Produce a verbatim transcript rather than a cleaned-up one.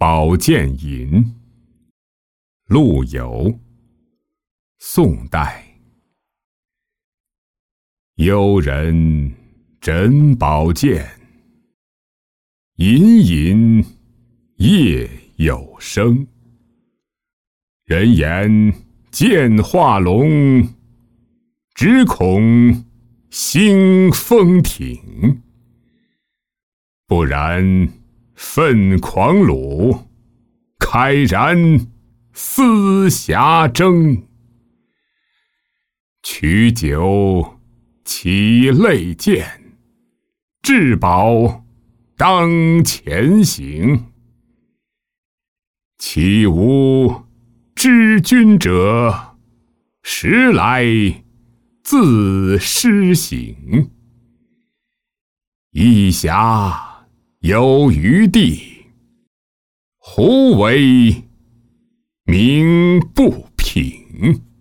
宝剑吟》陆游，宋代。幽人枕宝剑，隐隐夜有声。人言剑化龙，只恐兴风挺。不然愤狂虏，开燃丝霞蒸。取酒起泪溅，至宝当前行。岂无知君者，时来自失省。一暇有余地，胡为鸣不平。